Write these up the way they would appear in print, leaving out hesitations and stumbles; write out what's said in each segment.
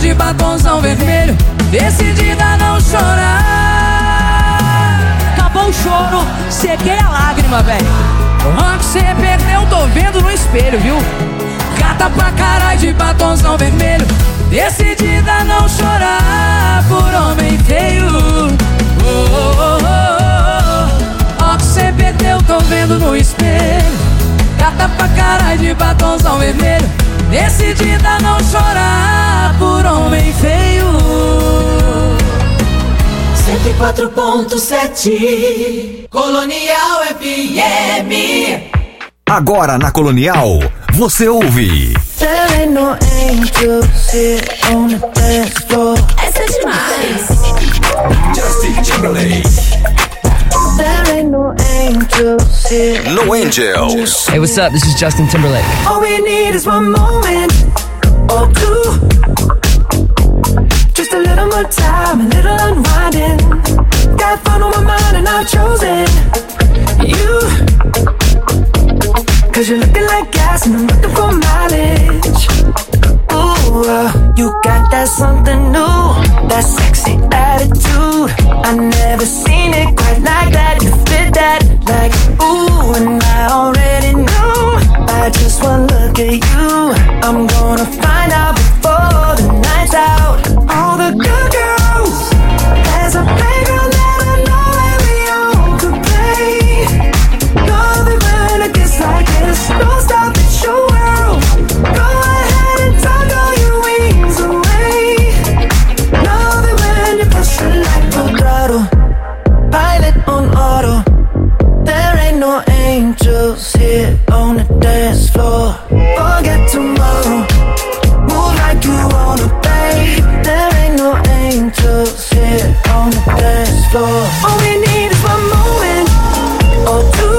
de batonzão vermelho, decidida a não chorar. Acabou o choro, sequei a lágrima, velho. O rank cê perdeu, tô vendo no espelho, viu? Gata pra caralho de batonzão vermelho, decidida a não chorar por homem feio. Ó que cê perdeu, tô vendo no espelho. Gata pra caralho de batonzão vermelho, decidida a não chorar por homem feio. 104.7 Colonial FM. Agora na Colonial, você ouve. There ain't no angels here on the dance floor. Essa é demais. Justin Timberlake. There ain't no angels here. No Angels. Hey, what's up? This is Justin Timberlake. All we need is one moment or two. Just a little more time, a little unwinding. Got fun on my mind and I've chosen you. Cause you're looking like gas and I'm looking for mileage. Ooh, you got that something new, that sexy attitude. I never seen it quite like that. You fit that like ooh, and I already knew. By just one look at you, I'm gonna find out before the night's out. All the good girls, there's a playground that I know that we all could play. Love it when it gets like this. Don't stop, it's your world. Go ahead and tuck all your wings away. Love it when you push it like a throttle. Pilot on auto. There ain't no angels here on the dance floor. Forget tomorrow. Move like you wanna, babe. There ain't no angels here on the dance floor. All we need is one moment or two.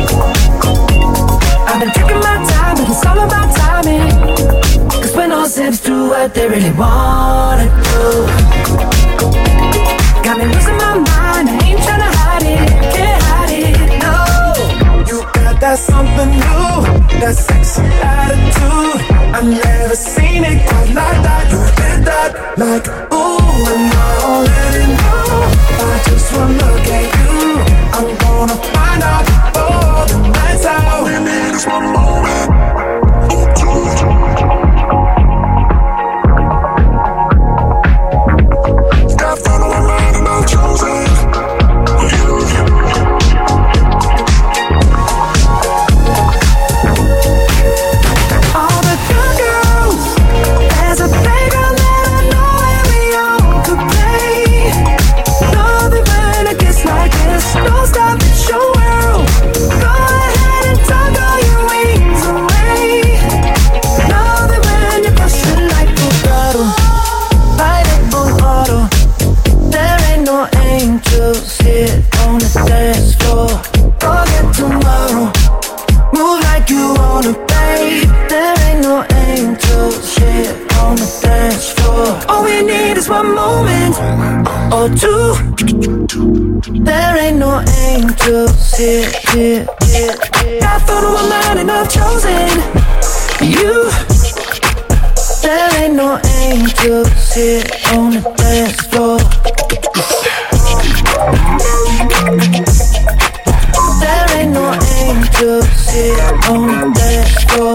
I've been taking my time, but it's all about timing. Cause when all zips do what they really wanna do. Got me losing my mind, I ain't tryna hide it, can't hide it, no. You got that something new, that sexy attitude. I've never seen it quite like that. You did that like ooh, and I already know. By just one look at you, I'm gonna find out before the night's out. All we need is one moment or two. Got fun on my mind and I've chosen you. All the good girls, there's a playground that I know that we all could play. Love it when it gets like this. Don't stop, it's your world. Go ahead and tuck all your wings away. Love it when you push it like a throttle. Pilot on auto. There ain't no angels here on the dance floor. Forget tomorrow. Move like you wanna, babe. There ain't no angels here on the dance floor. All we need is one moment or two. There ain't no angels here. Got fun on my mind and I've chosen you. There ain't no angels here on the dance floor. There ain't no angels here on the dance floor.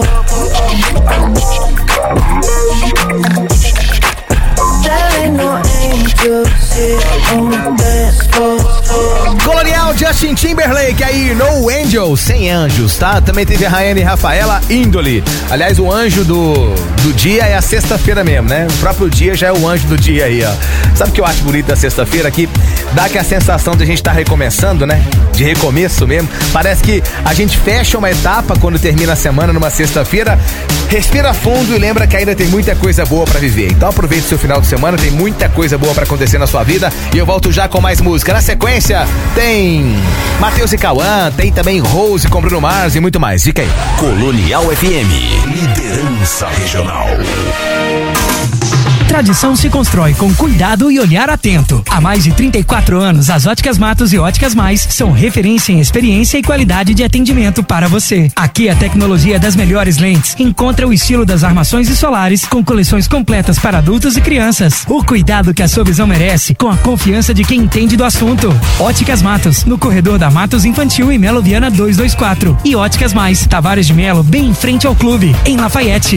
There ain't no angels here on the dance floor. Colonial, Justin Timberlake aí, No Angels, sem anjos, tá? Também teve a Rayane e Rafaela, Índole. Aliás, o anjo do dia é a sexta-feira mesmo, né? O próprio dia já é o anjo do dia aí, ó. Sabe o que eu acho bonito da sexta-feira? Que dá aquela sensação de a gente estar recomeçando, né? De recomeço mesmo. Parece que a gente fecha uma etapa quando termina a semana numa sexta-feira, respira fundo e lembra que ainda tem muita coisa boa pra viver. Então aproveite o seu final de semana, tem muita coisa boa pra acontecer na sua vida e eu volto já com mais música. Na sequência, tem Matheus e Cauã, tem também Rose com Bruno Mars e muito mais. Fica aí. Colonial FM, liderança regional. Tradição se constrói com cuidado e olhar atento. Há mais de 34 anos, as Óticas Matos e Óticas Mais são referência em experiência e qualidade de atendimento para você. Aqui a tecnologia das melhores lentes encontra o estilo das armações e solares com coleções completas para adultos e crianças. O cuidado que a sua visão merece com a confiança de quem entende do assunto. Óticas Matos, no corredor da Matos Infantil e Melo Viana 224. E Óticas Mais, Tavares de Melo, bem em frente ao clube, em Lafayette.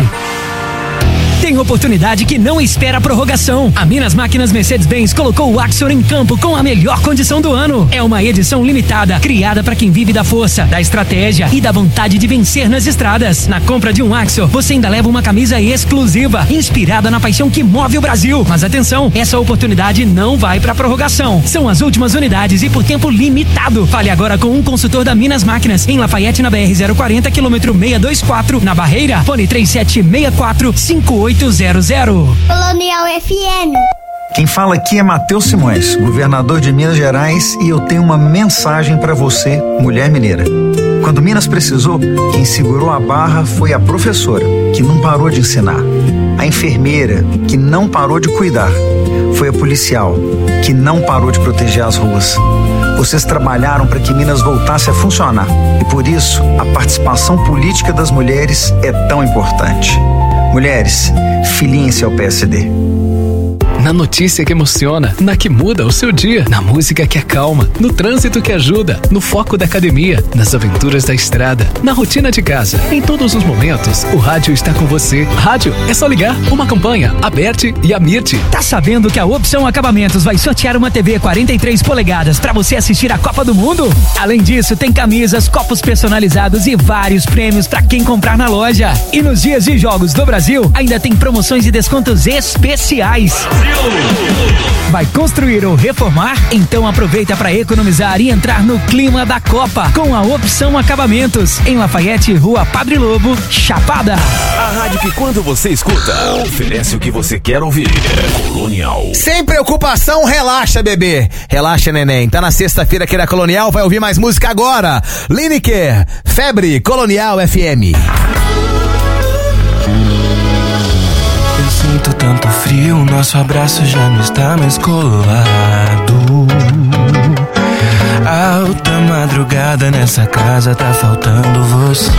Tem oportunidade que não espera prorrogação. A Minas Máquinas Mercedes-Benz colocou o Axor em campo com a melhor condição do ano. É uma edição limitada, criada para quem vive da força, da estratégia e da vontade de vencer nas estradas. Na compra de um Axor, você ainda leva uma camisa exclusiva, inspirada na paixão que move o Brasil. Mas atenção, essa oportunidade não vai para prorrogação. São as últimas unidades e por tempo limitado. Fale agora com um consultor da Minas Máquinas, em Lafayette, na BR-040, quilômetro 624, na Barreira. Fone 3764-5800. Colonial FM. Quem fala aqui é Matheus Simões, governador de Minas Gerais, e eu tenho uma mensagem para você, mulher mineira. Quando Minas precisou, quem segurou a barra foi a professora, que não parou de ensinar. A enfermeira, que não parou de cuidar. Foi a policial, que não parou de proteger as ruas. Vocês trabalharam para que Minas voltasse a funcionar. E por isso, a participação política das mulheres é tão importante. Mulheres, filiem-se ao PSD. Na notícia que emociona, na que muda o seu dia, na música que acalma, no trânsito que ajuda, no foco da academia, nas aventuras da estrada, na rotina de casa. Em todos os momentos, o rádio está com você. Rádio é só ligar. Uma campanha, a Bert e a Mirti. Tá sabendo que a Opção Acabamentos vai sortear uma TV 43 polegadas para você assistir a Copa do Mundo? Além disso, tem camisas, copos personalizados e vários prêmios para quem comprar na loja. E nos dias de jogos do Brasil, ainda tem promoções e descontos especiais. Vai construir ou reformar? Então aproveita para economizar e entrar no clima da Copa com a Opção Acabamentos, em Lafayette, Rua Padre Lobo, Chapada. A rádio que quando você escuta, oferece o que você quer ouvir. Colonial. Sem preocupação, relaxa, bebê. Relaxa, neném. Tá na sexta-feira aqui na Colonial, vai ouvir mais música agora. Lineker, Febre, Colonial FM. Sinto tanto frio, nosso abraço já não está mais colado. Alta madrugada nessa casa, tá faltando você.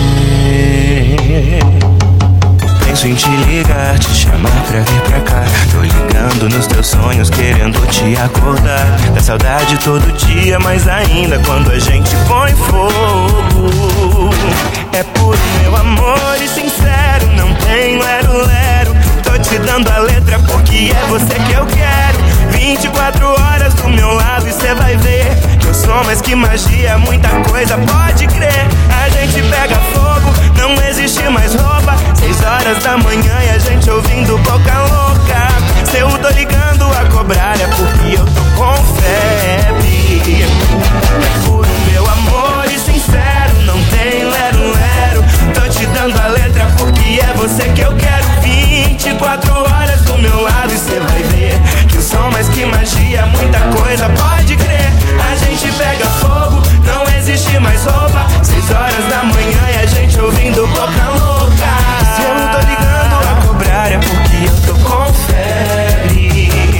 Penso em te ligar, te chamar pra vir pra cá. Tô ligando nos teus sonhos, querendo te acordar. Dá saudade todo dia, mas ainda quando a gente põe fogo. É puro meu amor e sincero, não tem lero-lero. Tô te dando a letra porque é você que eu quero. 24 horas do meu lado e cê vai ver que eu sou mais que magia, muita coisa, pode crer. A gente pega fogo, não existe mais roupa. 6 horas da manhã e a gente ouvindo Boca Louca. Se eu tô ligando a cobrar é porque eu tô com febre. É puro meu amor e sincero, não tem lero-lero. Tô te dando a letra porque é você que eu quero. 24 horas do meu lado e cê vai ver que eu sou mais que magia, muita coisa, pode crer. A gente pega fogo, não existe mais roupa. 6 horas da manhã e a gente ouvindo Boca Louca. Se eu tô ligando a cobrar é porque eu tô com febre.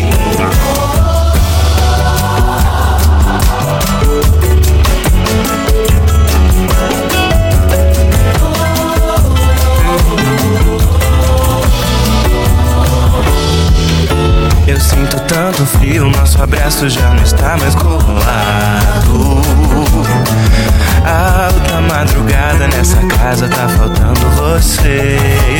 Eu sinto tanto frio, nosso abraço já não está mais colado. Alta madrugada nessa casa, tá faltando você.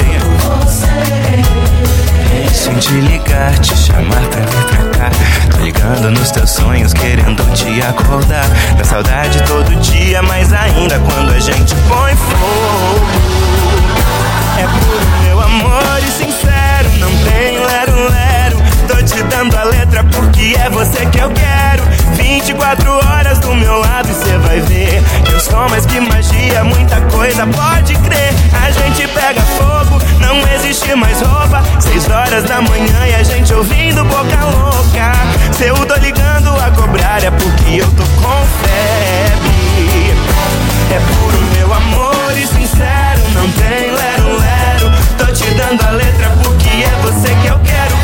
Penso em te ligar, te chamar pra vir pra cá. Tô ligando nos teus sonhos, querendo te acordar. Dá saudade todo dia, mas ainda quando a gente põe fogo. É puro meu amor e sincero, não tem lero-lero. Tô te dando a letra porque é você que eu quero. 24 horas do meu lado e cê vai ver que eu sou mais que magia, muita coisa, pode crer. A gente pega fogo, não existe mais roupa. 6 horas da manhã e a gente ouvindo Boca Louca. Se eu tô ligando a cobrar é porque eu tô com febre. É puro meu amor e sincero, não tem lero-lero. Tô te dando a letra porque é você que eu quero.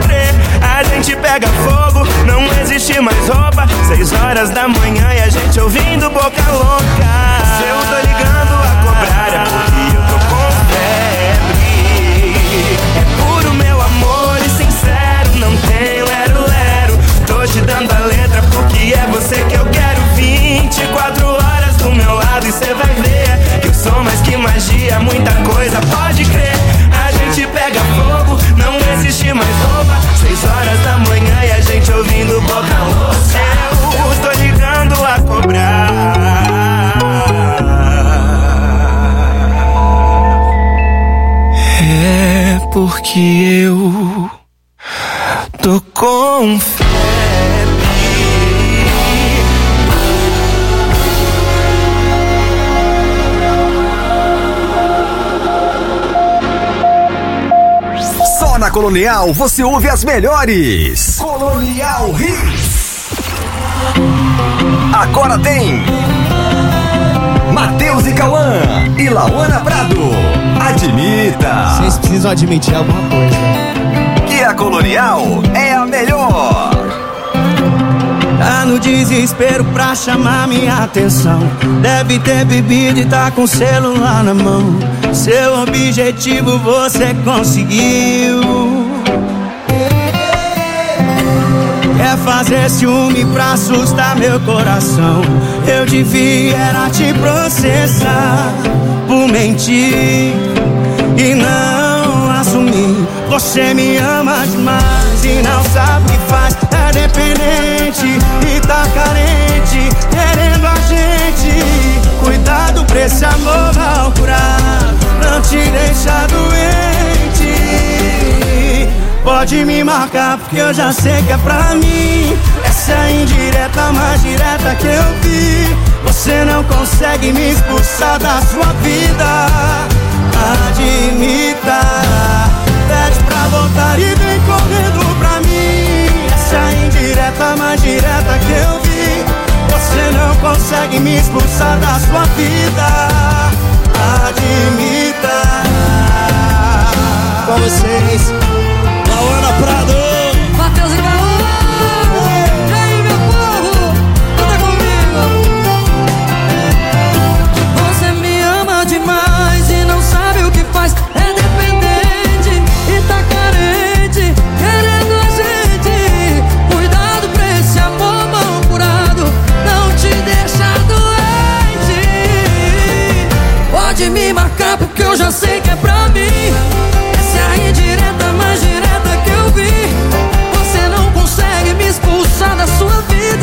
crer, a gente pega fogo, não existe mais roupa. 6 horas da manhã e a gente ouvindo Boca Louca. Se eu tô ligando a cobrar é porque eu tô com febre. É puro meu amor e sincero, não tem lero-lero. Tô te dando a letra porque é você que eu quero. 24 horas do meu lado e cê vai ver que eu sou mais que magia, muita coisa, pode crer. A gente pega fogo, não existe mais roupa. 6 horas da manhã e a gente ouvindo Boca Louca. Eu tô ligando a cobrar. É porque eu tô com febre. Só na Colonial você ouve as melhores. Colonial Hits. Agora tem Matheus e Cauã e Lauana Prado. Admita. Vocês precisam admitir alguma coisa. Que a Colonial é a melhor. Tá no desespero pra chamar minha atenção. Deve ter bebido e tá com o celular na mão. Seu objetivo você conseguiu. Quer fazer ciúme pra assustar meu coração. Eu devia era te processar por mentir e não assumir. Você me ama demais e não sabe o que faz. É dependente e tá carente, querendo a gente. Cuidado pra esse amor mal curado não te deixa doente. Pode me marcar porque eu já sei que é pra mim. Essa é a indireta mais direta que eu vi. Você não consegue me expulsar da sua vida. Admita. Pede pra voltar e vem correndo pra mim. Essa é a indireta mais direta que eu vi. Você não consegue me expulsar da sua vida. Admita. Com vocês, Lauana Prado, Matheus e Cauã. E aí, meu povo, canta comigo. Você me ama demais e não sabe o que faz. É dependente e tá carente, querendo a gente. Cuidado pra esse amor mal curado não te deixa doente. Pode me marcar porque eu já sei que é pra mim. Essa é a indireta mais direta que eu vi. Você não consegue me expulsar da sua vida.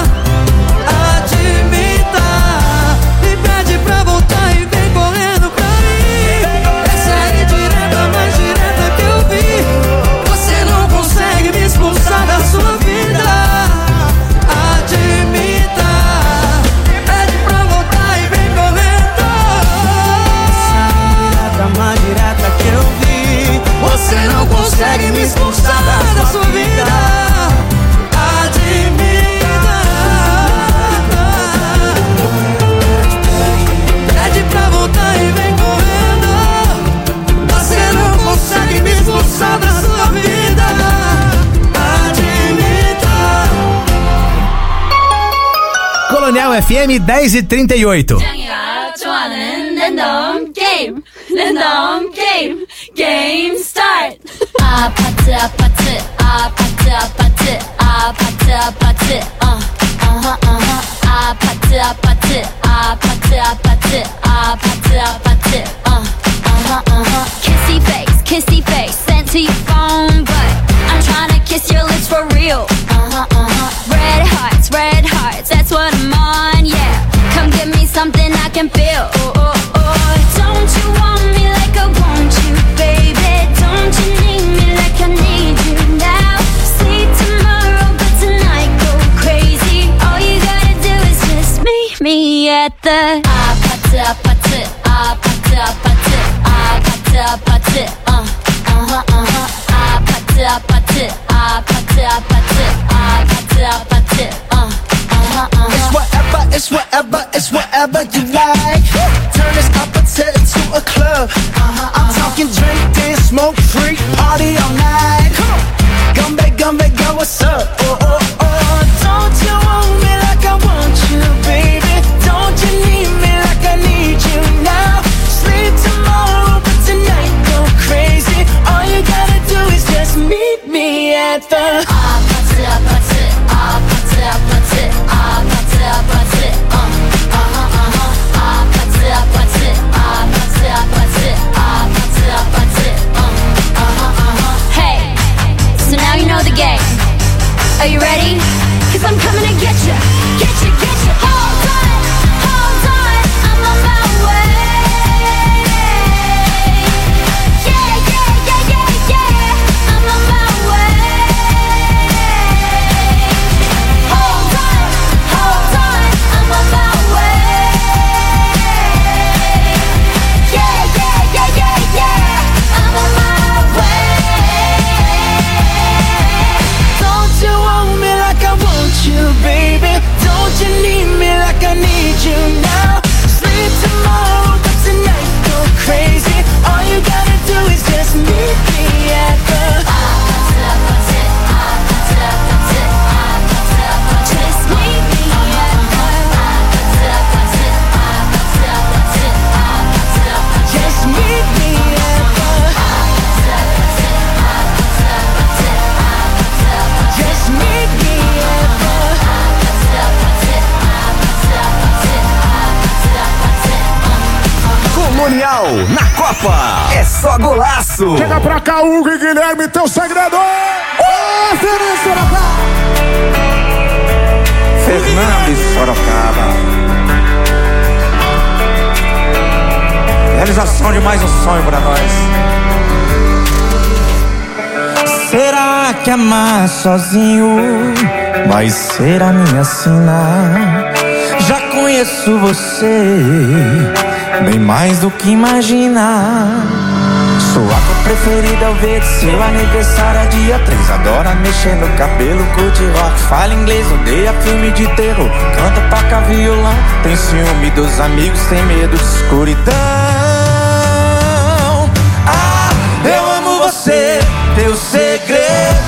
Admita. Me pede pra voltar e vem correndo pra mim. Essa é a indireta mais direta que eu vi. Você não consegue me expulsar da sua vida. Admita. Me pede pra voltar e vem correndo. Essa é a indireta mais direta que eu vi. Você não consegue me expulsar da sua vida. Admita. Pede pra voltar e vem correndo. Você não consegue me expulsar da sua vida. Admita. Colonial FM 10h38. 좋아하는 랜덤 게임, 랜덤 게임, 게임 스타트. 아파트 아파트 아파트 아파트 아파트 아파트 아파트 아파트 아파트 아파트 아파트 아파트 kissy face sent to your phone, but I'm trying to kiss your lips for real. Red hearts, that's what I'm on, yeah. Come give me something I can feel. Don't you want me like I want you, baby? Don't you need me like I need you now? See tomorrow, but tonight go crazy. All you gotta do is just meet me at the 아파트 아파트 아파트 아파트 아파트 아파트 아파트 아파트 아파트 아파트 아파트 It's whatever you like. Turn this opposite into a club. I'm talking drink, dance, smoke, freak, party all night. together. Hey, so now you know the game. Are you ready? 'Cause I'm coming to get you, get you, get you. Hold on, I'm on my way. Yeah, yeah, yeah, yeah, yeah, I'm on my way. Hold on, I'm on my way. Yeah, yeah, yeah, yeah, yeah, I'm on my way. Don't you want me like I want you, baby? Don't you need me like I need you now? Sleep tomorrow, but tonight go crazy. All you gotta do is just meet me at the Just meet me at Just meet me at the Just meet me at the Colonial na Copa. É só golaço. Chega pra cá, Hugo e Guilherme, teu segredo. Fernando de Sorocaba. Realização de mais um sonho pra nós. Será que amar sozinho vai ser a minha sina? Já conheço você bem mais do que imagina. Sua cor preferida é o verde, seu aniversário é dia 3. Adora mexer no cabelo, curte rock, fala inglês, odeia filme de terror, canta, toca violão, tem ciúme dos amigos, tem medo de escuridão. Ah, eu amo você, teus segredos.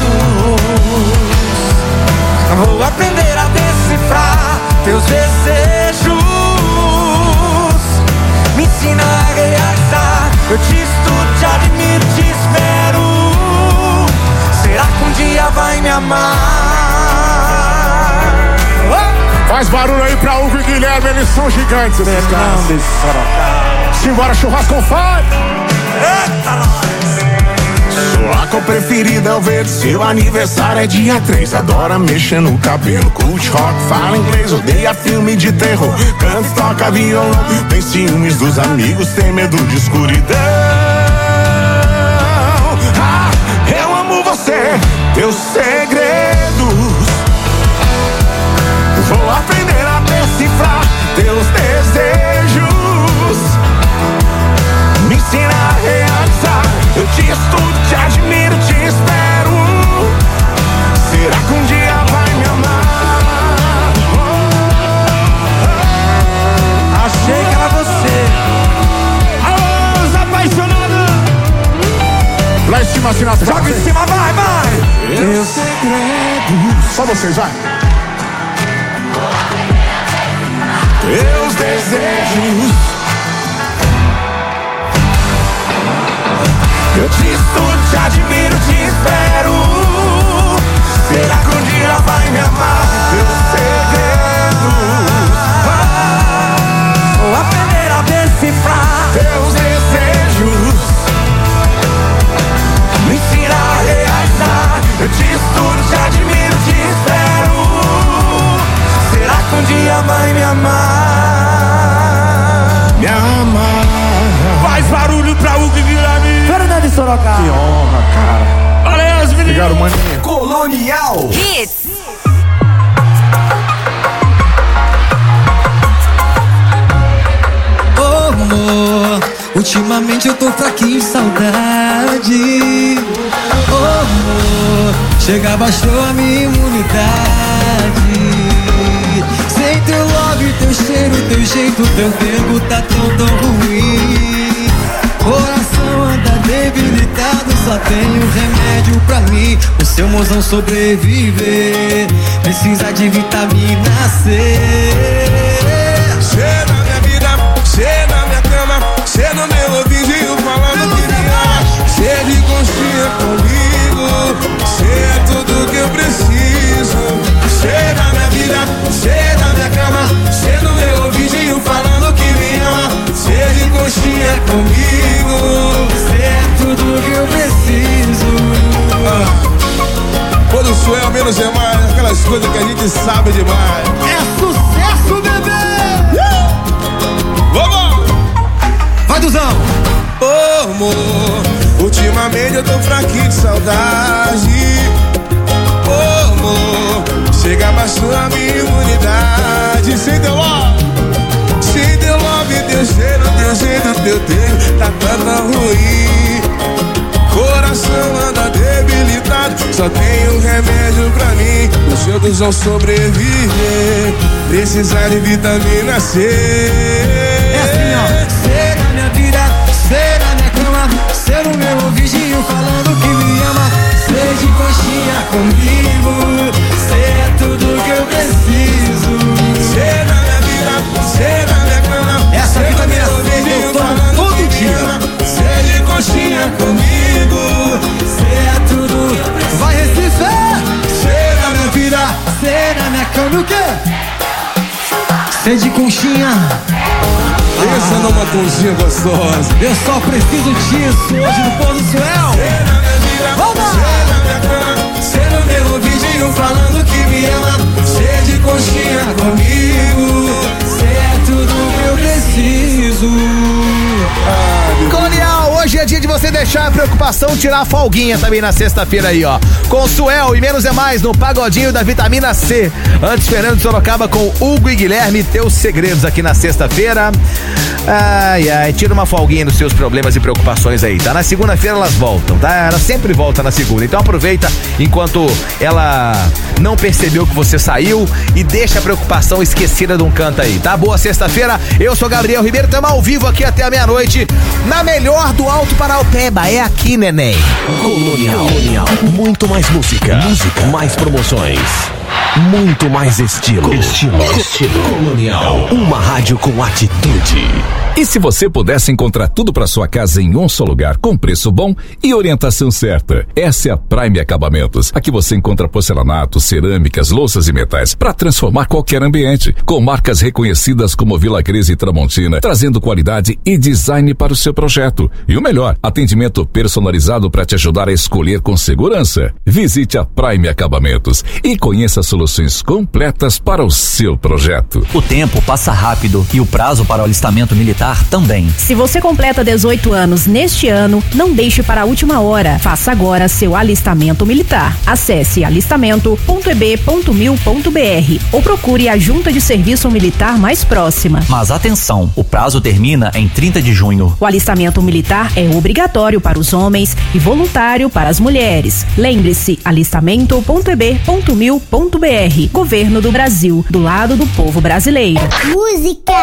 Vou aprender a decifrar teus desejos. Me ensina a realizar. Eu te estudo, te admiro, te espero. Será que um dia vai me amar? Faz barulho aí pra Hugo e Guilherme, eles são gigantes nesse caso. Simbora, churrasco com fome. Eita, nós! Sua cor preferida é o verde, seu aniversário é dia 3. Adora mexer no cabelo, curte rock, fala inglês, odeia filme de terror, canta, toca violão, tem ciúmes dos amigos, tem medo de escuridão. Ah, eu amo você, teus segredos. Vou aprender a decifrar teus desejos. Me ensina a realizar. Eu te estudo, te admiro, te espero. Será que um dia vai me amar? Achei que era você. Alô, os apaixonados. Lá em cima, assim nas joga em cima, vai, vai. Teus segredos. Só vocês, vai. Teus desejos. Eu te estudo, te admiro, te espero. Será que um dia vai me amar? Teus segredos. Vou aprender a decifrar teus desejos. Me ensina a realizar. Eu te estudo, te admiro, te espero. Será que um dia vai me amar? Me amar. Faz barulho pra Hugo e Guilherme. Fernando de Sorocaba. Que honra, cara. Valeu, os meninos. Maninho. Colonial Hits. Oh, amor, ultimamente eu tô fraquinho de saudade. Oh, amor, chega, baixou a minha imunidade. Sem teu love, teu cheiro, teu jeito, teu tempo tá tão ruim. Coração anda debilitado, só tenho remédio pra mim. O seu mozão sobreviver, precisa de vitamina C. Cê na minha vida, cê na minha cama, cê no meu ouvidinho falando que me ama. Cê de conchinha comigo, cê é tudo menos é mais, aquelas coisas que a gente sabe demais. É sucesso, bebê! Vamos! Vai, Duzão! Ô, amor, ultimamente eu tô fraquinho de saudade. Ô, amor, chega abaixou a minha imunidade. Sem teu love, sem teu love, teu cheiro, teu jeito, teu tempo tá tão ruim. Coração anda debilitado, só tem um remédio pra mim. Os outros vão sobreviver, precisar de vitamina C. É assim, ó. Cê na minha vida, cê na minha cama, cê no meu ouvidinho falando que me ama. Cê de coxinha comigo, cê é tudo que eu preciso. Cê na minha vida, cê na minha cama, essa vitamina C eu tomo todo dia. Cê de coxinha comigo, cê é tudo. Vai, Recife! Cê na minha vida, cê na minha cama, o quê? Cê de conchinha. Pensa numa conchinha gostosa. Eu só preciso disso hoje no Pôr do Suel. Cê na minha vida, vamos! Cê na minha cama, cê no meu ouvidinho falando que me ama. Cê de conchinha comigo, cê é tudo que eu preciso. Colonial, hoje é dia de você deixar a preocupação, tirar a folguinha também na sexta-feira aí, ó. Com Suel e Menos é Mais no Pagodinho da Vitamina C. Antes, Fernando de Sorocaba com Hugo e Guilherme, teus segredos aqui na sexta-feira. Ai, ai, tira uma folguinha dos seus problemas e preocupações aí, tá? Na segunda-feira elas voltam, tá? Ela sempre volta na segunda. Então aproveita enquanto ela não percebeu que você saiu e deixa a preocupação esquecida de um canto aí, tá? Boa sexta-feira, eu sou Gabriel Ribeiro, estamos ao vivo aqui até a meia-noite, na melhor do Alto Paraupeba, é aqui, neném. Colonial. Muito mais música. Mais promoções. Muito mais estilo. Colonial. Uma rádio com atitude. E se você pudesse encontrar tudo para sua casa em um só lugar, com preço bom e orientação certa? Essa é a Prime Acabamentos. Aqui você encontra porcelanato, cerâmicas, louças e metais para transformar qualquer ambiente. Com marcas reconhecidas como Vila Crise e Tramontina, trazendo qualidade e design para o seu projeto. E o melhor, atendimento personalizado para te ajudar a escolher com segurança. Visite a Prime Acabamentos e conheça soluções completas para o seu projeto. O tempo passa rápido e o prazo para o alistamento militar também. Se você completa 18 anos neste ano, não deixe para a última hora. Faça agora seu alistamento militar. Acesse alistamento.eb.mil.br ou procure a junta de serviço militar mais próxima. Mas atenção, o prazo termina em 30 de junho. O alistamento militar é obrigatório para os homens e voluntário para as mulheres. Lembre-se, alistamento.eb.mil.br. Governo do Brasil, do lado do povo brasileiro. Música!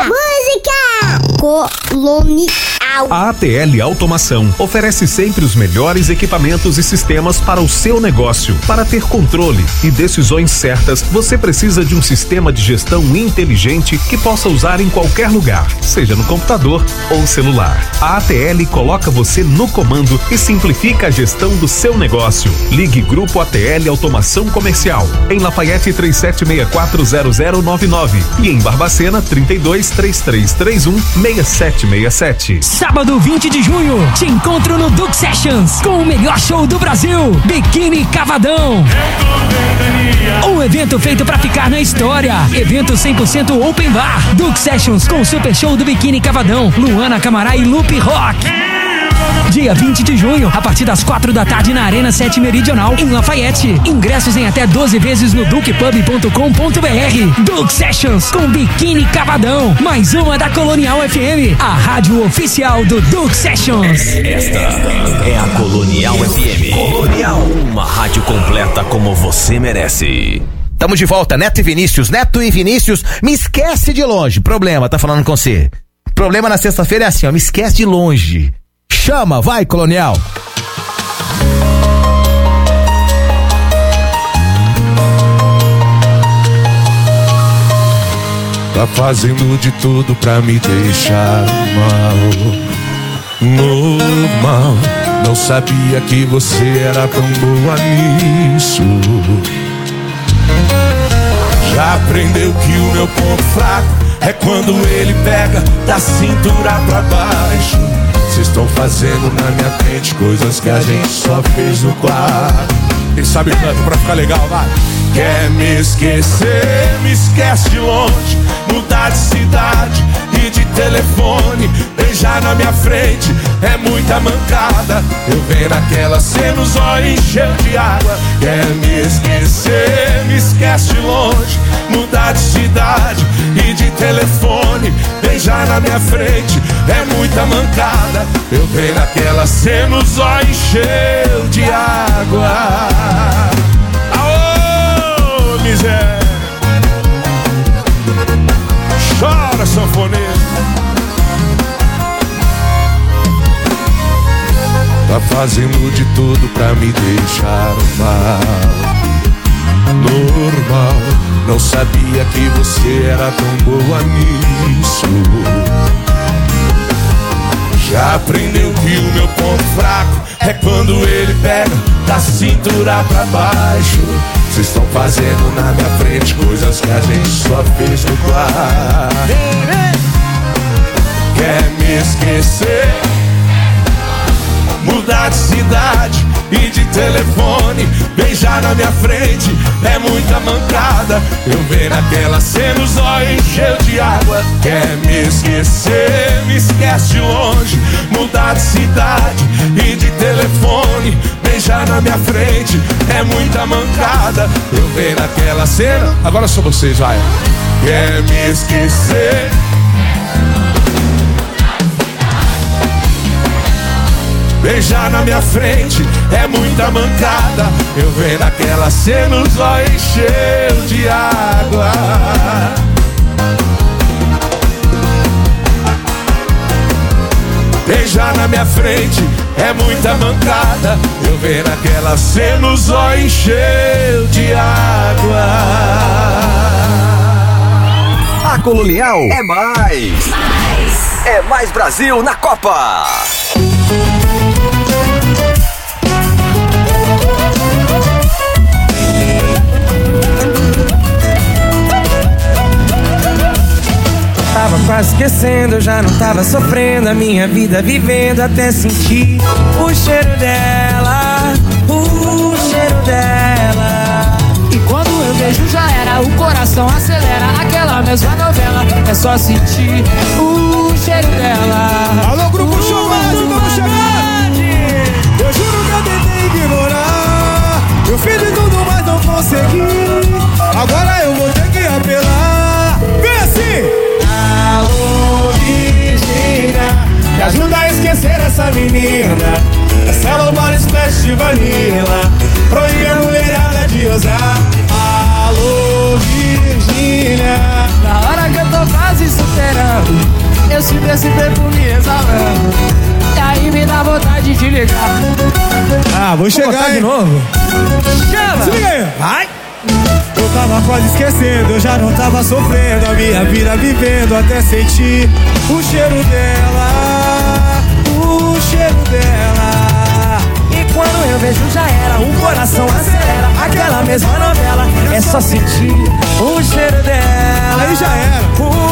Colonial. A ATL Automação oferece sempre os melhores equipamentos e sistemas para o seu negócio. Para ter controle e decisões certas, você precisa de um sistema de gestão inteligente que possa usar em qualquer lugar, seja no computador ou celular. A ATL coloca você no comando e simplifica a gestão do seu negócio. Ligue Grupo ATL Automação Comercial em Lafayette 37640099 e em Barbacena 3233316767. Sábado 20 de junho, te encontro no Duke Sessions com o melhor show do Brasil, Biquíni Cavadão. Um evento feito pra ficar na história. Evento 100% open bar. Duke Sessions com o super show do Biquíni Cavadão, Luana Camará e Lupe Rock. Dia 20 de junho, a partir das 4 da tarde na Arena 7 Meridional, em Lafayette. Ingressos em até 12 vezes no dukepub.com.br. Duke Sessions com Biquíni Cavadão. Mais uma da Colonial FM, a rádio oficial do Duke Sessions. Esta é a Colonial FM. Colonial, uma rádio completa como você merece. Tamo de volta, Neto e Vinícius, me esquece de longe. Problema, tá falando com você. Problema na sexta-feira é assim, ó, me esquece de longe. Chama, vai, Colonial. Tá fazendo de tudo pra me deixar mal. Não sabia que você era tão boa nisso. Já aprendeu que o meu ponto fraco é quando ele pega da cintura pra baixo. Vocês estão fazendo na minha mente coisas que a gente só fez no quarto. Quem sabe canta pra ficar legal, vai. Quer me esquecer, me esquece de longe. Mudar de cidade e de telefone. Beijar na minha frente é muita mancada. Eu venho naquela cena, os olhos encheu de água. Quer me esquecer, me esquece de longe. Mudar de cidade e de telefone. Beijar na minha frente é muita mancada. Eu venho naquela cena, os olhos encheu de água. Aô, miséria. Chora, sanfoneiro. Tá fazendo de tudo pra me deixar mal. Normal, não sabia que você era tão boa nisso. Já aprendeu que o meu ponto fraco é quando ele pega da cintura pra baixo. Vocês estão fazendo na minha frente coisas que a gente só fez no quarto. Quer me esquecer, mudar de cidade e de telefone. Beijar na minha frente é muita mancada. Eu venho naquela cena, os olhos encheu de água. Quer me esquecer, me esquece de longe. Mudar de cidade e de telefone. Beijar na minha frente é muita mancada. Eu venho naquela cena. Agora são vocês, vai. Quer me esquecer, beijar na minha frente é muita mancada. Eu venho naquela cena, os olhos encheu de água. Beijar na minha frente é muita mancada. Eu venho naquela cena, os olhos encheu de água. A Colonial é mais. É mais Brasil na Copa. Tava quase esquecendo, eu já não tava sofrendo. A minha vida vivendo até sentir o cheiro dela, o cheiro dela. E quando eu vejo já era, o coração acelera. Aquela mesma novela, é só sentir o cheiro dela. Alô, Grupo Show Brasil, vamos chegar! Eu juro que eu tentei ignorar. Eu fiz de tudo, mas não consegui. Agora eu vou ter que apelar. Vem assim! Alô, Virgínia, me ajuda a esquecer essa menina. Essa Lombar Splash de vanilla, proíbe a mulherada de usar. Alô, Virgínia, na hora que eu tô quase superando, eu sinto esse perfume exalando. E aí me dá vontade de ligar. Ah, vou chegar de novo. Chama! Se liga aí. Vai! Eu tava quase esquecendo, eu já não tava sofrendo. A minha vida vivendo até sentir o cheiro dela, o cheiro dela. E quando eu vejo já era, o coração acelera. Aquela mesma novela, é só sentir o cheiro dela. Aí já era.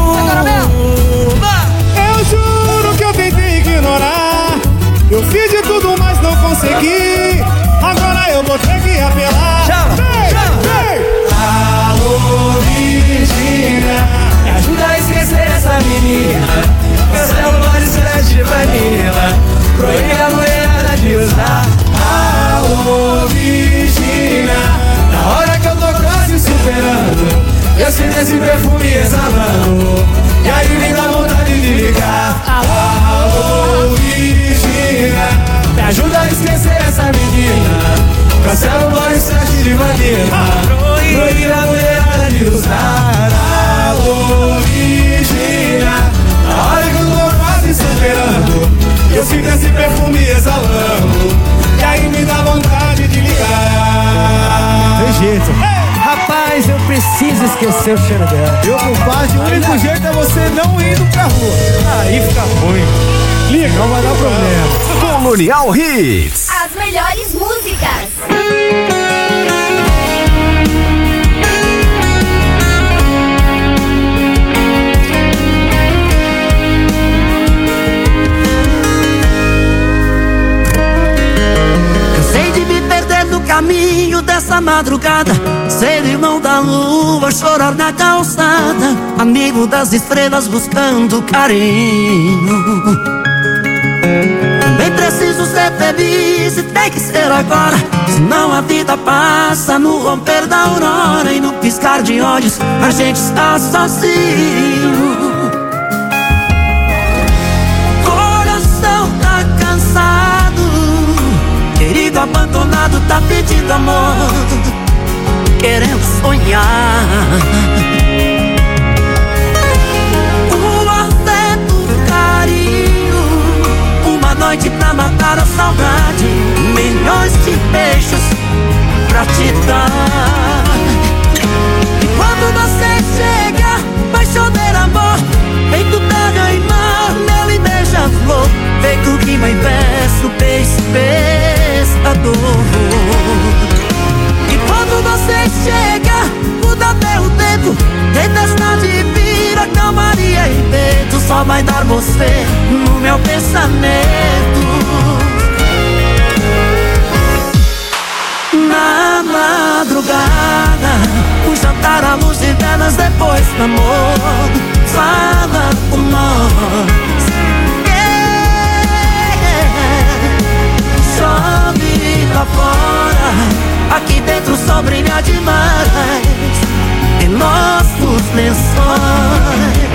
Eu juro que eu tentei ignorar. Eu fiz de tudo, mas não consegui. Agora eu vou ter que apelar. Chama, chama. Alô, Virgínia, me ajuda a esquecer essa menina. Cancela o Lombar Splash de vanilla, proíbe a mulherada de usar. Alô, Virgínia, na hora que eu tô quase superando, eu sinto esse perfume exalando. E aí me dá vontade de ligar. Alô, Virgínia, me ajuda a esquecer essa menina. Cancela o Lombar Splash de vanilla, proíbe a mulherada de usar. Alô, Virgínia, na hora que eu tô quase superando, eu sinto esse perfume exalando. E aí me dá vontade de ligar. Tem jeito. Rapaz, eu preciso esquecer o cheiro dela. Meu compadre, o único jeito é você não indo pra rua. Aí fica ruim. Liga, não vai dar problema. Colonial Hits. As melhores músicas. Cansei de me perder no caminho pela madrugada, ser irmão da lua, chorar na calçada, amigo das estrelas buscando carinho. Também preciso ser feliz e tem que ser agora, senão a vida passa no romper da aurora e no piscar de olhos a gente está sozinho. Coração tá cansado, querido abandonado tá pedindo amor, querendo sonhar. O afeto, o carinho, uma noite pra matar a saudade, milhões de beijos pra te dar. E quando você chega, vai chover amor, feito terra e mar, mel e beija-flor, feito rima em verso, peixe, pescador. E quando você chega, muda até o tempo, tempestade vira calmaria e vento, só vai dar você no meu pensamento. Na madrugada, o jantar à luz de velas, depois do amor, fala com nós. Chove lá fora, aqui dentro o sol brilha demais em nossos lençóis.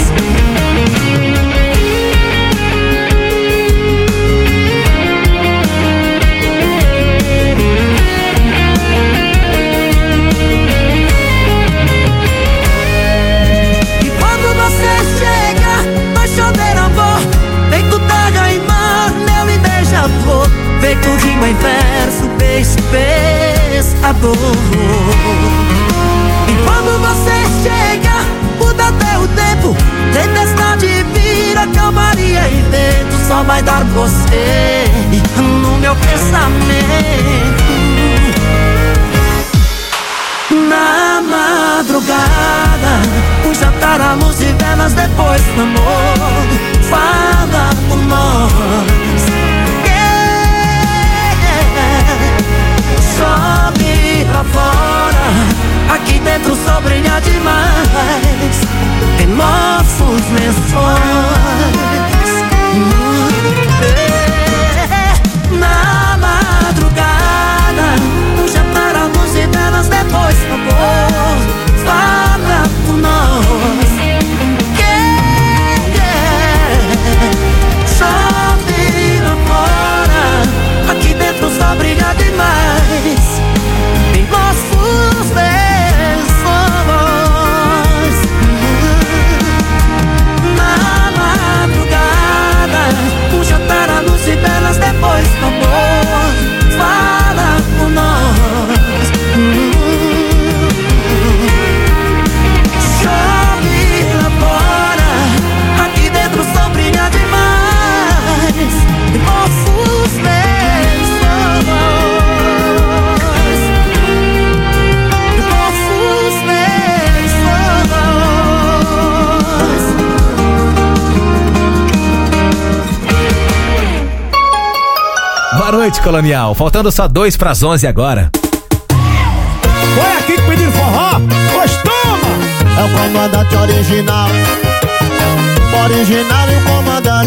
E quando você chega, vai chover amor, feito terra e mar, mel e beija-flor, feito rima em verso, peixe, pescador. E quando você chega, muda até o tempo, tempestade vira calmaria e vento, só vai dar você no meu pensamento. Na madrugada, o jantar à luz de velas, depois do amor, fala com nós. Chove lá fora, aqui dentro o sol brilha demais em nossos lençóis. Na madrugada, um jantar à luz de velas, depois do amor, fala com nós. Chove lá fora, aqui dentro o sol brilha demais em nossos lençóis. Na madrugada, um jantar à luz de velas, depois do amor, fala com nós. Chove lá fora, aqui dentro o sol brilha demais em nossos lençóis. Boa noite, Colonial. Faltando só 2 para as 11 agora. Foi aqui que pediram forró? Pois toma! É o comandante original. Original e o comandante.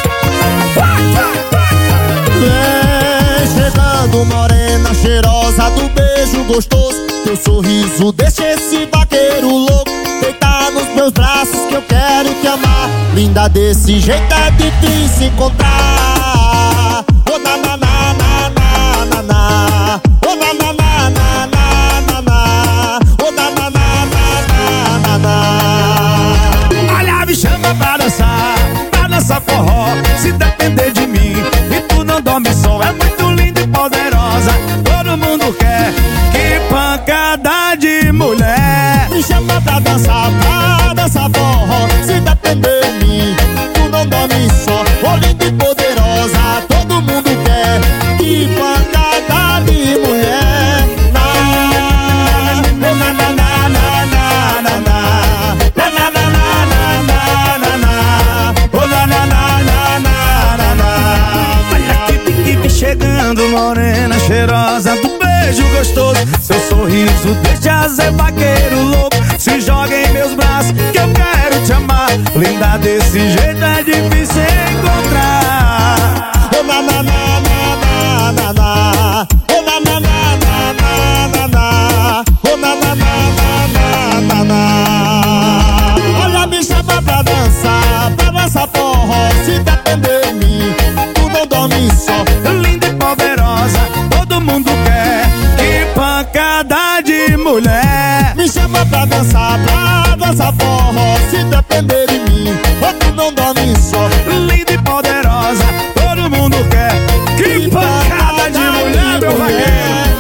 Vem chegando morena cheirosa do beijo gostoso. Teu sorriso deixa esse vaqueiro louco deitar nos meus braços que eu quero te amar. Linda desse jeito é difícil se encontrar. Oh na na na na na na na. Oh na na na na na na na. Oh na na na na na na. Olha, me chama pra dançar forró. Se depender de mim e tu não dorme só, é muito linda e poderosa. Todo mundo quer, que pancada de mulher. Me chama pra dançar forró. Se depender de mim, tu não dorme só. Oh, linda e poderosa, todo mundo quer. Que pancada de mulher. Na na na na na na na na. Na na na na na na na. Oh na na na na na na. Olha que pique chegando, morena cheirosa do beijo gostoso. Seu sorriso deixa ser vaqueiro louco. Se joga em meus braços que eu quero te amar. Linda desse jeito é difícil encontrar. Oh na na na na na na. Oh na na na na na na. Oh na na na na na. Olha, me chama pra dançar forró. Se depender de mim, tu não dorme só. Linda e poderosa, todo mundo quer. Que pancada de mulher. Me chama pra dançar forró. Se depender de mim, tu não dorme só. Linda e poderosa, todo mundo quer. Que pancada de mulher, meu vaqueiro.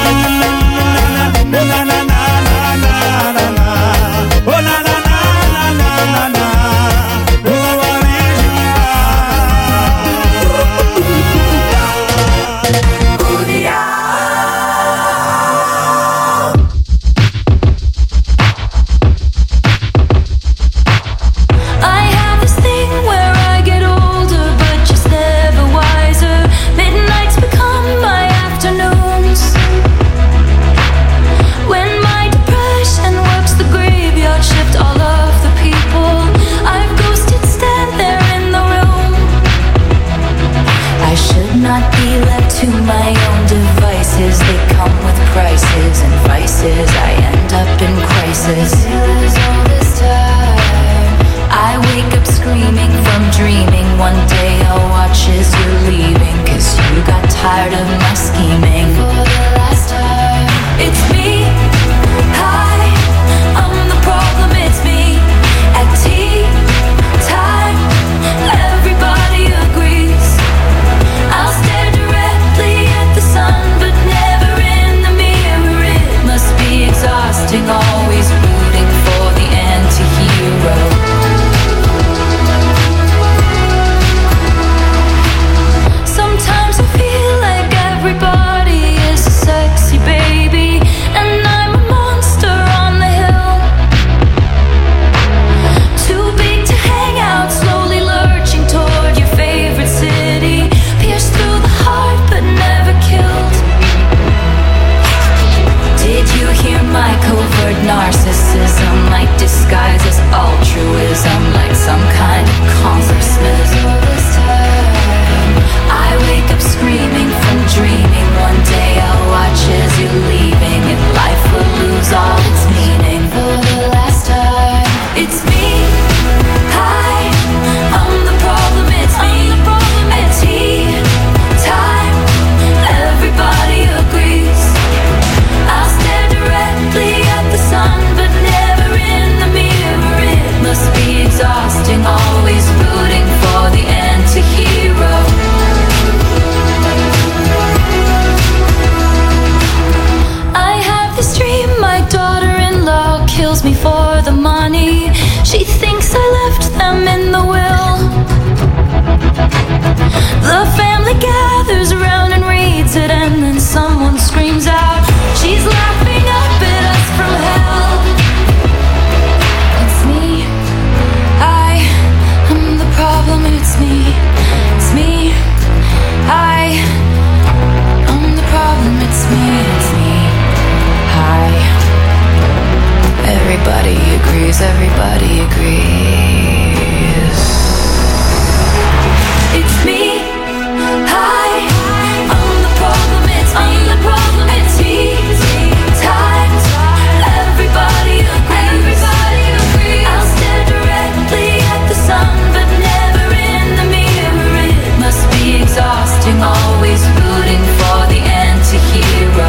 To my own devices, they come with prices and vices. I end up in crisis. All this time, I wake up screaming from dreaming. One day I'll watch as you're leaving, 'cause you got tired of my scheming. For the last time, it's me. Hi, I'm the problem, it's me. At tea time, everybody agrees. I'll stare directly at the sun, but never in the mirror. It must be exhausting, always rooting for the anti-hero. Sometimes I feel like everybody is a sexy baby, and I'm a monster on the hill. Too big to hang out, slowly lurching toward your favorite city. Pierced through the heart but never killed. Did you hear my covert narcissism? Like disguise as altruism, like some kind of congressman. All this time, I wake up screaming from dreaming. One day I'll watch as you're leaving, and life will lose all its meaning. For the last time, it's me. Hi, I'm the problem, it's me. At tea time, everybody agrees. I'll stare directly at the sun, but never in the mirror. It must be exhausting, always rooting for the anti-hero. I have this dream, my daughter-in-law kills me for the money. She thinks I left them in the will. The family gathers around and reads it, and then someone screams out, she's laughing up at us from hell. It's me. I'm the problem, it's me. It's me. I'm the problem, it's me. It's me. Everybody agrees, everybody agrees. It's me. Hi, I'm the problem, it's me. I'm the problem, it's me. Times, everybody agrees. Everybody agrees. I'll stare directly at the sun, but never in the mirror. It must be exhausting, always rooting for the anti-hero.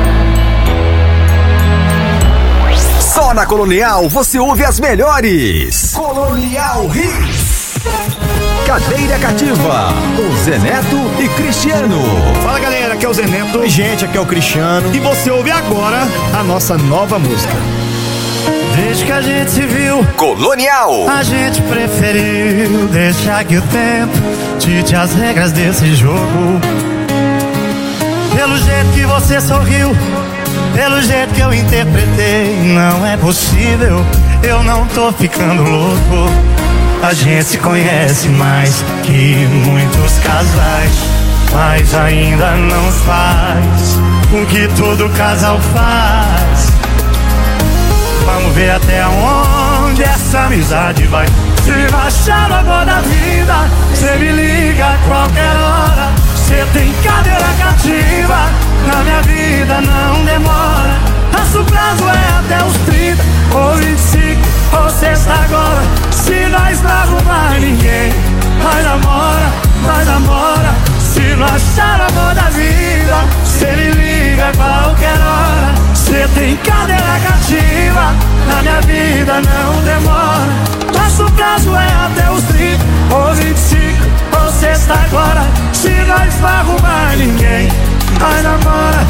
Só na Colonial você ouve as melhores. Colonial Hits. Cadeira Cativa, com Zé Neto e Cristiano. Fala galera, aqui é o Zé Neto. Oi gente, aqui é o Cristiano. E você ouve agora a nossa nova música. Desde que a gente se viu, Colonial, a gente preferiu deixar que o tempo dite as regras desse jogo. Pelo jeito que você sorriu, pelo jeito que eu interpretei, não é possível, eu não tô ficando louco. A gente se conhece mais que muitos casais. mas ainda não faz o que todo casal faz. Vamos ver até onde essa amizade vai. Se baixar o amor da vida, cê me liga a qualquer hora. Cê tem cadeira cativa, na minha vida não demora. Nosso prazo é até os 30 ou 25 ou sexta agora. Se nós não arrumar ninguém, vai namora. Se não achar o amor da vida, cê me liga a qualquer hora. Cê tem cadeira cativa, na minha vida não demora. Nosso prazo é até os 30 ou 25 ou sexta agora. Se nós não arrumar ninguém, vai namora.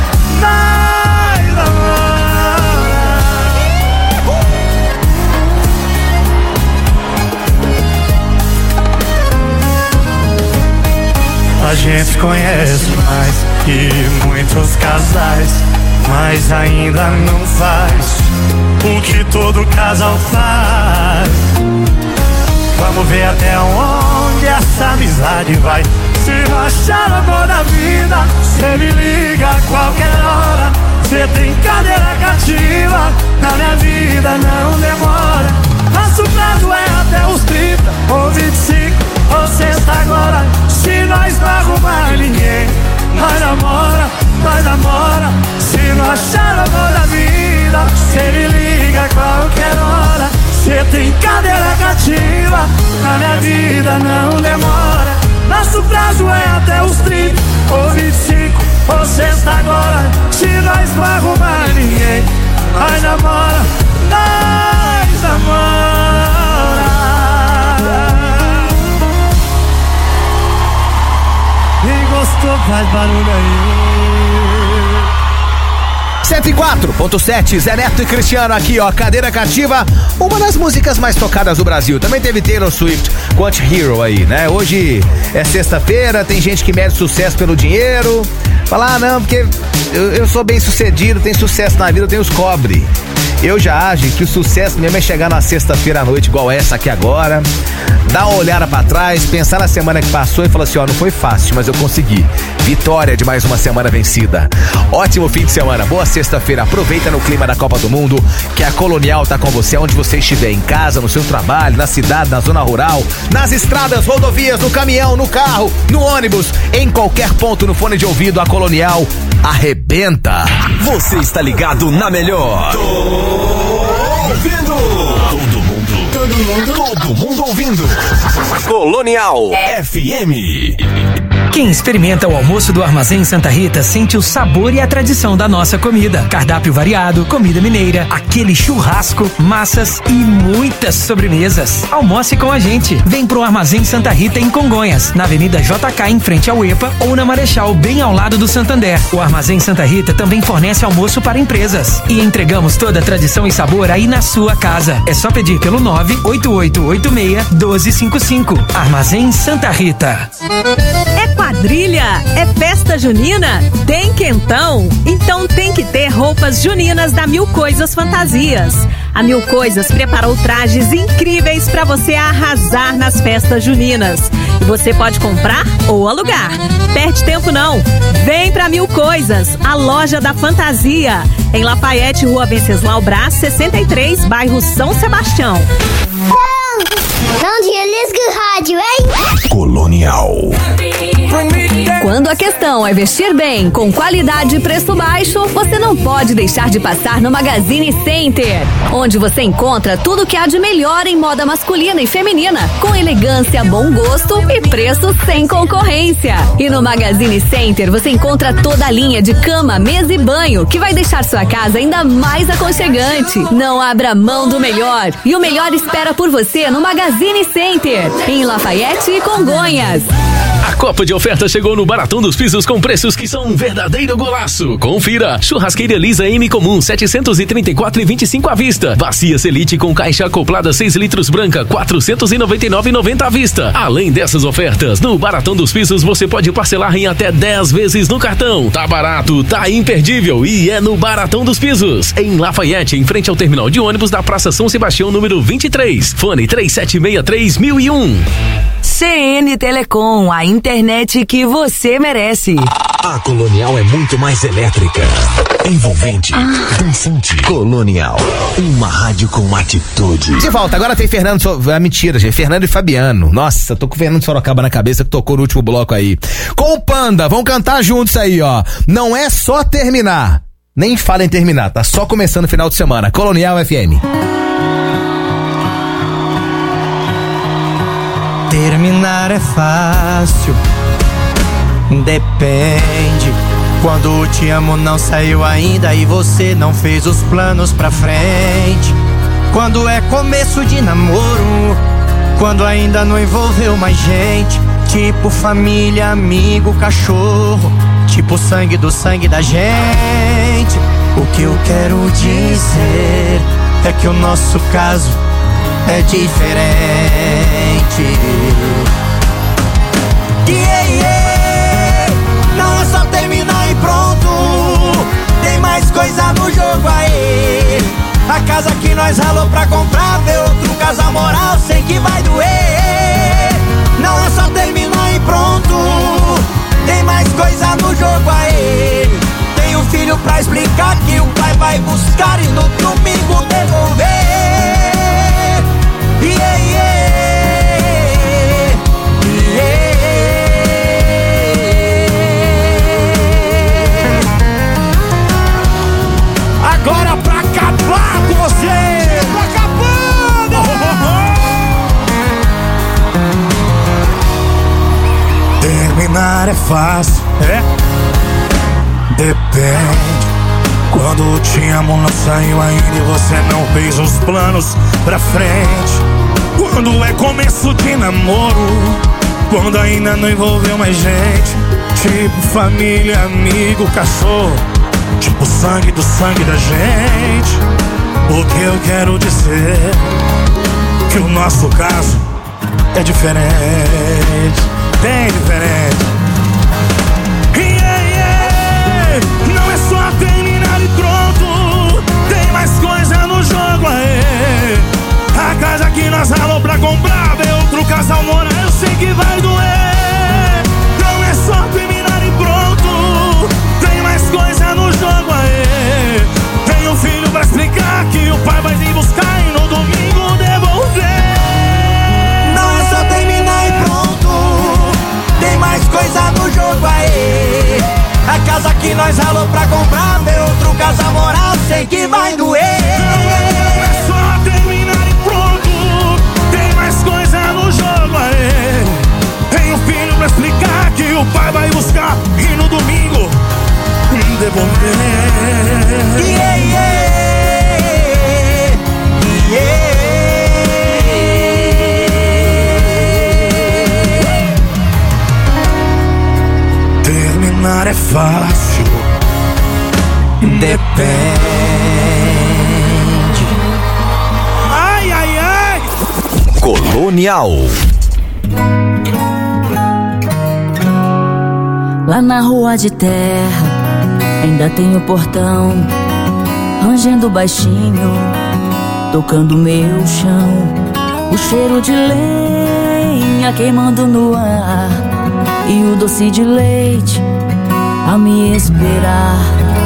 A gente conhece mais que muitos casais, mas ainda não faz o que todo casal faz. Vamos ver até onde essa amizade vai. Se não achar o amor da vida, cê me liga a qualquer hora. Cê tem cadeira cativa, na minha vida não demora. Nosso prazo é até os 30 ou 25 ou sexta agora. Se nós não arrumar ninguém, vai namora. Se não achar o amor da vida, cê me liga a qualquer hora. Cê tem cadeira cativa, na minha vida não demora. Nosso prazo é até os 30 ou 25 ou sexta agora. Se nós não arrumar ninguém, vai namora. Quem gostou faz barulho aí. 104.7, Zé Neto e Cristiano aqui, ó, Cadeira Cativa, uma das músicas mais tocadas do Brasil. Também teve Taylor Swift, Quant Hero aí, né? Hoje é sexta-feira, tem gente que mede sucesso pelo dinheiro. Fala, não, porque eu sou bem sucedido, tenho sucesso na vida, eu tenho os cobre. Eu já acho que o sucesso mesmo é chegar na sexta-feira à noite, igual essa aqui agora, dar uma olhada pra trás, pensar na semana que passou e falar assim, ó, não foi fácil, mas eu consegui. Vitória de mais uma semana vencida. Ótimo fim de semana, boa sexta-feira, aproveita no clima da Copa do Mundo, que a Colonial tá com você onde você estiver, em casa, no seu trabalho, na cidade, na zona rural, nas estradas, rodovias, no caminhão, no carro, no ônibus, em qualquer ponto no fone de ouvido, a Colonial arrebenta. Você está ligado na melhor. Ouvindo. Todo mundo ouvindo. Colonial FM. Quem experimenta o almoço do Armazém Santa Rita sente o sabor e a tradição da nossa comida. Cardápio variado, comida mineira, aquele churrasco, massas e muitas sobremesas. Almoce com a gente. Vem pro Armazém Santa Rita em Congonhas, na Avenida JK em frente ao EPA ou na Marechal, bem ao lado do Santander. O Armazém Santa Rita também fornece almoço para empresas. E entregamos toda a tradição e sabor aí na sua casa. É só pedir pelo 98886-1255. Armazém Santa Rita. É quadrilha? É festa junina? Tem quentão? Então tem que ter roupas juninas da Mil Coisas Fantasias. A Mil Coisas preparou trajes incríveis para você arrasar nas festas juninas. E você pode comprar ou alugar. Perde tempo não. Vem pra Mil Coisas, a loja da fantasia. Em Lafayette, Rua Venceslau Brás, 63, bairro São Sebastião. Não desliga o rádio, hein? Colonial. Quando a questão é vestir bem, com qualidade e preço baixo, você não pode deixar de passar no Magazine Center, onde você encontra tudo que há de melhor em moda masculina e feminina, com elegância, bom gosto e preço sem concorrência. E no Magazine Center você encontra toda a linha de cama, mesa e banho, que vai deixar sua casa ainda mais aconchegante. Não abra mão do melhor, e o melhor espera por você no Magazine Center, em Lafayette e Congonhas. A Copa de oferta chegou no Baratão dos Pisos com preços que são um verdadeiro golaço. Confira. Churrasqueira Lisa M comum 734,25 à vista. Bacia Selite com caixa acoplada 6 litros branca 499,90 à vista. Além dessas ofertas, no Baratão dos Pisos você pode parcelar em até 10 vezes no cartão. Tá barato, tá imperdível e é no Baratão dos Pisos. Em Lafayette, em frente ao terminal de ônibus da Praça São Sebastião, número 23. Fone 3763-1001. CN Telecom, a internet que você merece. A Colonial é muito mais elétrica, envolvente, dançante. Colonial, uma rádio com atitude. De volta, agora tem mentira, gente. Fernando e Fabiano. Nossa, tô com o Fernando Sorocaba na cabeça que tocou no último bloco aí. Com o Panda, vão cantar juntos aí, ó. Não é só terminar. Nem fala em terminar, tá só começando o final de semana. Colonial FM. Terminar é fácil, depende. Quando te amo não saiu ainda e você não fez os planos pra frente. Quando é começo de namoro, quando ainda não envolveu mais gente. Tipo família, amigo, cachorro, tipo sangue do sangue da gente. O que eu quero dizer é que o nosso caso é diferente. Não é só terminar e pronto, tem mais coisa no jogo aí. A casa que nós ralou pra comprar, ver outro casal moral, sei que vai doer. Não é só terminar e pronto, tem mais coisa no jogo aí. Tem um filho pra explicar que o pai vai buscar e no domingo devolver. Agora pra acabar com você, tá acabando! Terminar é fácil, depende. Quando te amo não saiu ainda e você não fez os planos pra frente. Quando é começo de namoro, quando ainda não envolveu mais gente. Tipo família, amigo, cachorro, tipo sangue do sangue da gente. O que eu quero dizer que o nosso caso é diferente, bem diferente. Não é só terminar e pronto, tem mais coisa no jogo aí. A casa que nós ralou pra comprar, ver outro casal morar, eu sei que vai doer. Não é só terminar e pronto, tem mais coisa no jogo aí. Tem um filho pra explicar que o pai vai vir buscar e no domingo devolver. Não é só terminar e pronto, tem mais coisa no jogo aí. A casa que nós ralou pra comprar, ver outro casal morar, sei que vai doer. Não é só terminar e pronto, tem mais coisa no jogo aí. Tem um filho pra explicar que o pai vai buscar e no domingo devolver. Terminar é fácil, depende. Ai, ai, ai. Colonial. Lá na rua de terra ainda tem o portão rangendo baixinho, tocando meu chão. O cheiro de lenha queimando no ar e o doce de leite a me esperar.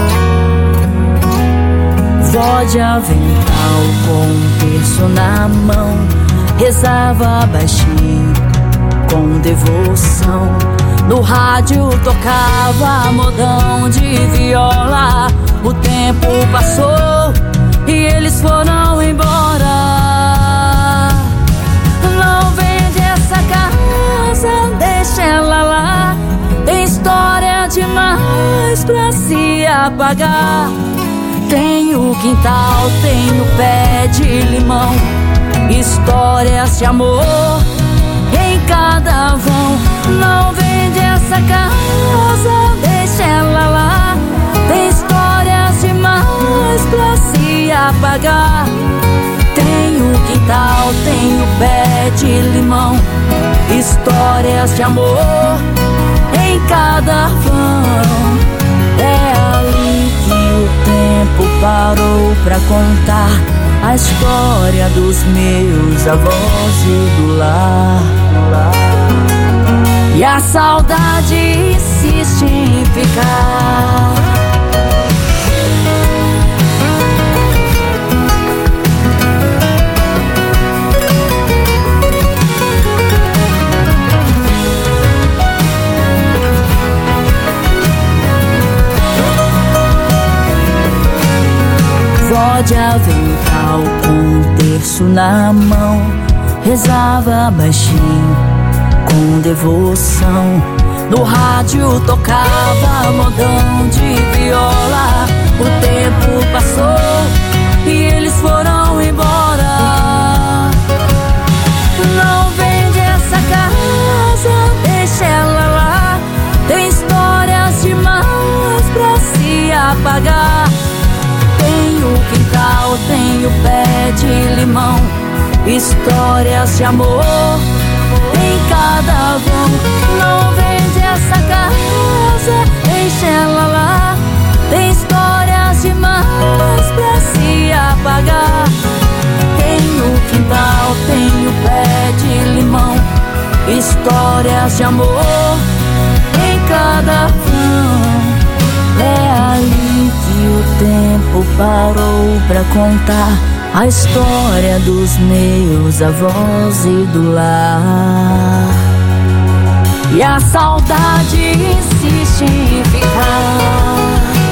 Vó de avental com um terço na mão, rezava baixinho com devoção. No rádio tocava modão de viola. O tempo passou e eles foram embora. Não vende essa casa, deixa ela lá. Tem história demais pra se apagar. Tem o quintal, tem o pé de limão, histórias de amor em cada vão. Não vende essa casa, deixa ela lá. Tem histórias demais pra se apagar. Tem o quintal, tem o pé de limão, histórias de amor em cada vão. É ali que o tempo parou pra contar a história dos meus avós e do lar. e a saudade insiste em ficar. Vó de avental com um terço na mão, rezava baixinho com devoção. No rádio tocava modão de viola. O tempo passou e eles foram embora. Não vende essa casa, deixa ela lá. Tem histórias demais pra se apagar. Tem o quintal, tem o pé de limão, histórias de amor em cada vão. Não vende essa casa, deixa ela lá. Tem histórias demais pra se apagar. Tem o quintal, tem o pé de limão, histórias de amor em cada vão. É ali que o tempo parou pra contar a história dos meus avós e do lar. E a saudade insiste em ficar.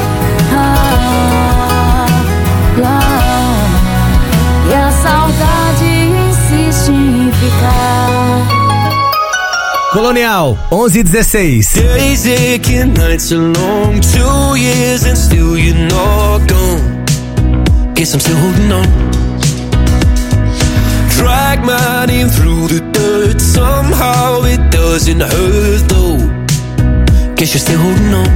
E a saudade insiste em ficar. Colonial, 11:16. Days aching, nights are long, 2 years and still you're not gone. Guess I'm still holding on. Drag my name through the dirt, somehow it doesn't hurt though. Guess you're still holding on.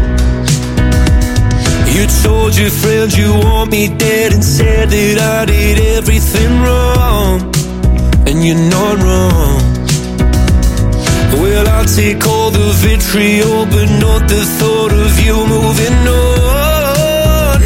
You told your friends you want me dead and said that I did everything wrong. And you're not wrong. Well, I'll take all the vitriol, but not the thought of you moving on.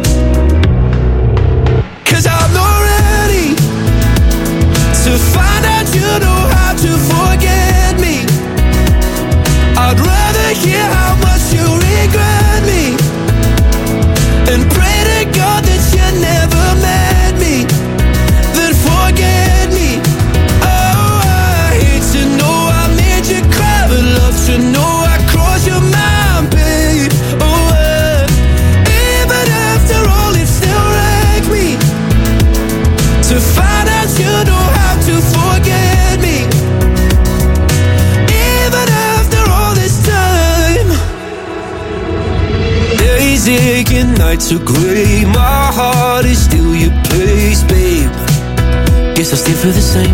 'Cause I'm not ready to find out you know how to forget me. I'd rather hear how much you regret me and pray to God that you never met me, then forget me. Oh, I hate to know I made you cry, but love to know I crossed your mind, babe. Oh, even after all it still wrecks me to find out you know how to forget me. Even after all this time. Days aching, nights are grey, my heart is still your place, babe. Guess I still feel the same.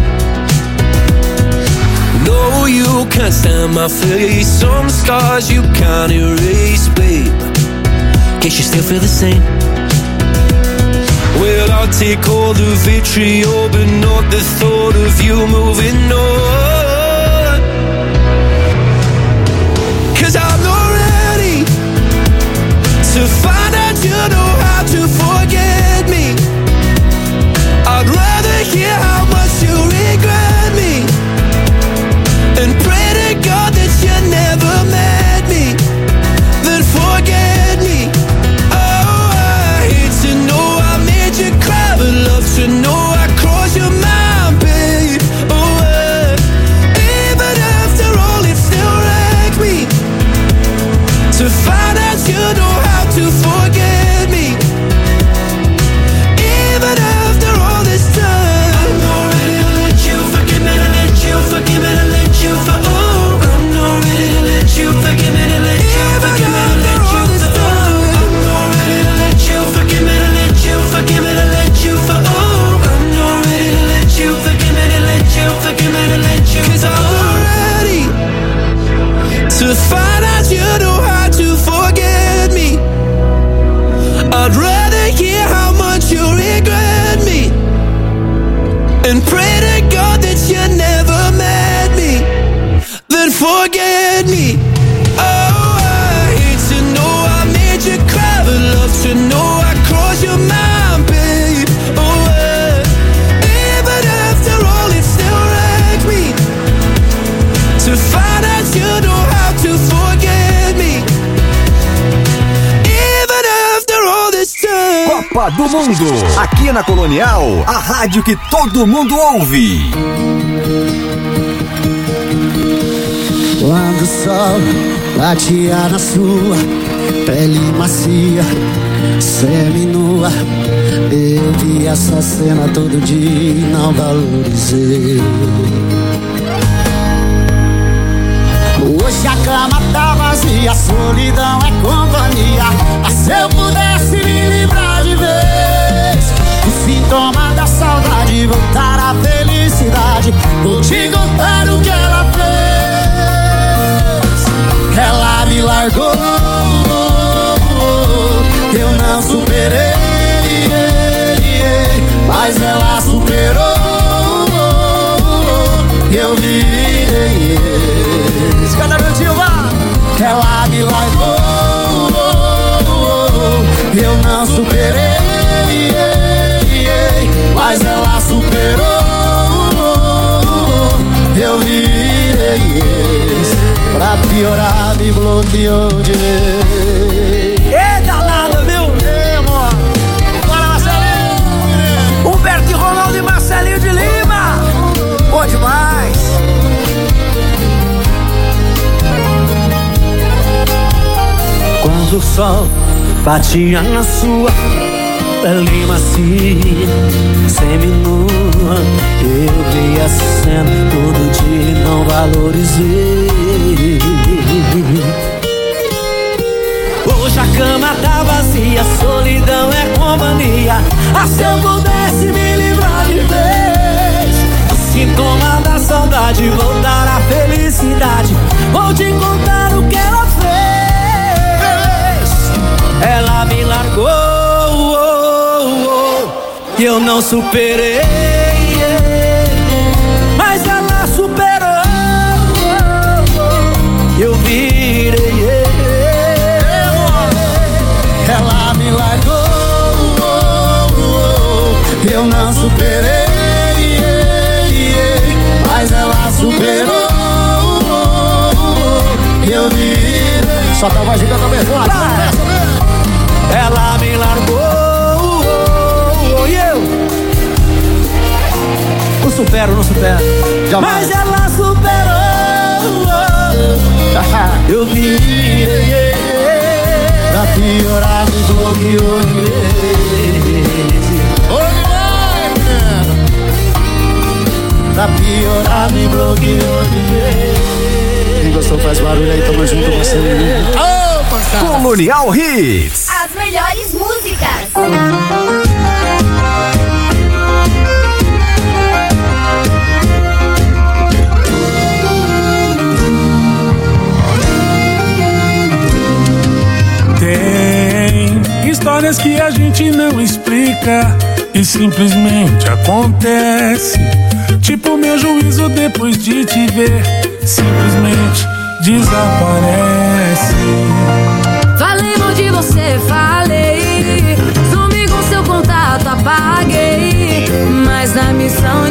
No, you can't stand my face, some scars you can't erase, babe. Guess you still feel the same. Well, I'll take all the vitriol, but not the thought of you moving on. 'Cause I'm not ready to find out you know how to forget me. I'd rather hear how much you regret me and pray to God that you never met me, then forget me. Oh, I hate to know I made you cry, but love to know I crossed your mind, babe. Oh, Copa do Mundo. Aqui na Colonial, a rádio que todo mundo ouve. Quando o sol batia na sua pele macia, seminua, eu vi essa cena todo dia e não valorizei. Hoje a cama tá vazia, a solidão é companhia. Mas se eu pudesse me livrar de vez o sintoma da saudade, voltar à felicidade, vou te contar o que ela fez. Ela me largou, eu não superei, mas ela superou, eu virei. Cada minutinho, vá! Ela me largou, eu não superei, mas ela superou, eu virei. Pra piorar, me bloqueou de vez. Eita lado, viu? Ei, amor! Bora, Marcelinho! Humberto e Ronaldo e Marcelinho de Lima! Bom demais! Quando o sol batia na sua pele macia, seminua, eu vi essa cena todo dia e não valorizei. Hoje a cama tá vazia, a solidão é companhia. Ah, se eu pudesse me livrar de vez o sintoma da saudade, voltar à felicidade, vou te contar o que ela fez. Ela me largou, e eu não superei, mas ela superou, eu virei. Ela me largou, eu não superei, mas ela superou, eu virei. Só tá mais gigante também, ela me largou, e eu não supero, não supero. Jamais. Mas ela superou, eu virei. Pra piorar, me bloqueou de vez. Pra piorar, me bloqueou de vez. Quem gostou faz barulho aí, tamo junto com você. Colonial Hits. As melhores músicas. Tem histórias que a gente não explica e simplesmente acontece. Tipo meu juízo depois de te ver, simplesmente desaparece. Falei mal de você, falei. Sumi com seu contato, apaguei. Mas na missão